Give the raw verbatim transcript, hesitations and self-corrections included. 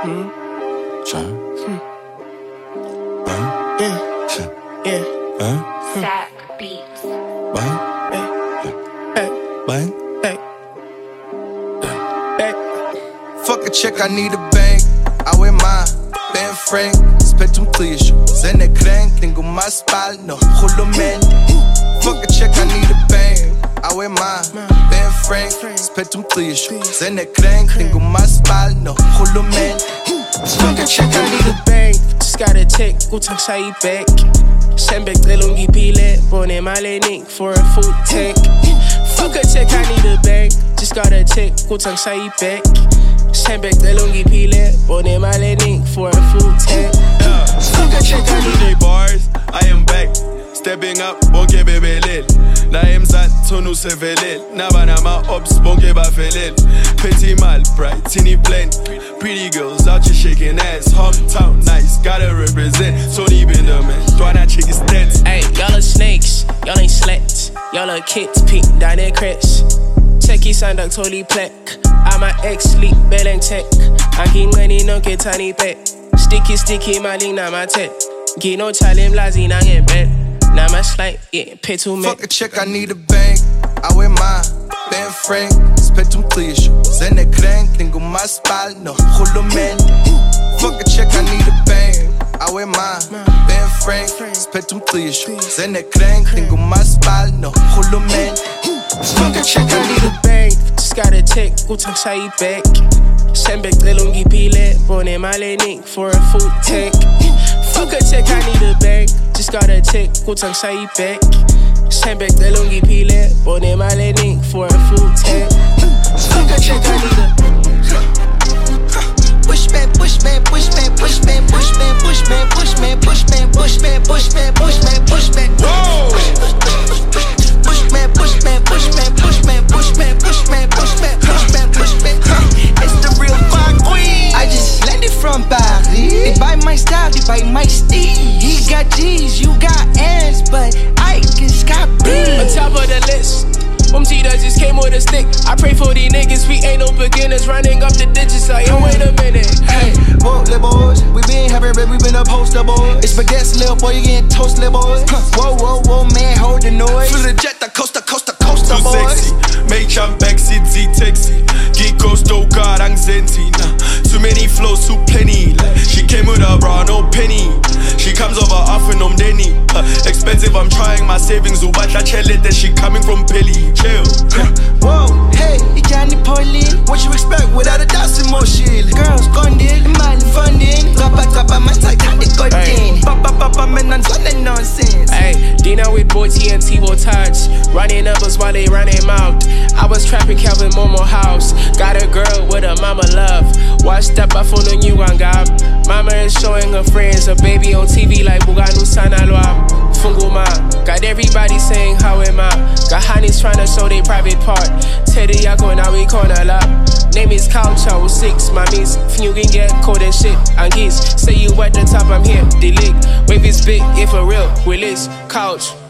Hmm. Uh, yeah. Yeah. Uh, Sack Beats. Bang. Hey. Bang. Hey. Hey. Fuck a chick, I need a bang. I wear mine. Ben Frank. Spet um clichê. Zene crank. Tengo mais pal. No. Hulo man. Fuck a chick, I need a bang. I wear mine. Ben Frank. Spet um clichê. Zene crank. Tengo mais pal. No. Hulo man. Fuck a chick, I need a bang. Just got a check. Utang sai back. Shembek delungi pile. Bone male nick for a food tank. Fuck a check, I need a bang. Just got a check. Utang sai back. Shembek delungi pile. Bone male nick for a food tank. Fuck a check, I need a bars. I am back. Stepping up, bonke bebelel. Na emzat, tonu sevelel. Nabana ma ops, bonke bafelel. Petit mal, bright, teeny blend. Pretty girls out here shaking ass. Hometown nice, gotta represent. Tony Benderman, Dwana chick is dead. Hey, y'all are snakes, y'all ain't slats. Y'all are kids, pink, down their crest. Checky sandak, totally plaque. I'm a ex-sleep, bell and tech. I'm king money, no get tiny pet. Sticky, sticky, my link, na my tech. Gino chalim, lazy, na get bed. Now my slide, yeah, pay too much. Fuck a chick, I need a bang. I wear mine. Ben Frank, spet um clichê. Zene crank, tengo mais pal. No, hulo man. Fuck a chick, I need a bang. I wear mine. Ben Frank, spet um clichê. Zene crank, tengo mais pal. No, hulo man. Fuck a chick, I need a bang. Just got a check, utang sai back. Shembek delungi pile. Bone male nick for a food tank. Fuck a check, I need a bang. Just got a check, utang sai back. Shembek delungi pile. Bone male nick for a food tank. Fuck a check, I need a Pushman, pushman, pushman, pushman, pushman, pushman, pushman, pushman, pushman, pushman, pushman, pushman. Pushman, pushman, pushman, pushman, pushman, pushman, pushman, pushman, pushman. It's the real fuck queen. I just landed from Paris. They buy my style, they buy my steez. He got G's, you got N's, but I just got B's. On top of the list, Umtita just came with a stick. I pray for these niggas, we ain't no beginners. Running up the digits like, yo, wait a minute. Hey, whoa, little boys, we been happy, but we been a poster boys. It's baguettes, little boy, you getting toast, little boys. Whoa, whoa, whoa, man, hold the noise. Flew the jet, the coaster, coaster, coaster, too boys. Sexy, make jump back, sit, z, taxi. Geek coaster, God, anxiety. Nah, too many flows, too plenty. Like, she came with a bra, no penny. She comes over often, um, Denny. Uh, expensive, I'm trying my savings. Ubatla chelet, that she coming from Pelly. Chill. Whoa, hey, you can't Pauline. What you expect without a dozen more shit? Girls gone in, man funding. Rappa rappa, man tight, how they got in. Papa papa, man, and son and nonsense. Hey, Dina with boy T and T-Bo touch. Running numbers while they running mouth. I was trapping Calvin Momo house. Got a girl with a mama love. Watched up, I phone on you on God. Mama is showing her friends a baby on T V like Buganu Sanalwa. Funguma, got everybody saying how am I? Got honeys trying to show their private part. Teddy Yako, now we corner lap. Name is Couch, I was six. My miss, you can get cold and shit. And geese, say you at the top, I'm here. The lick, wave is big, if for real, Willis, Couch.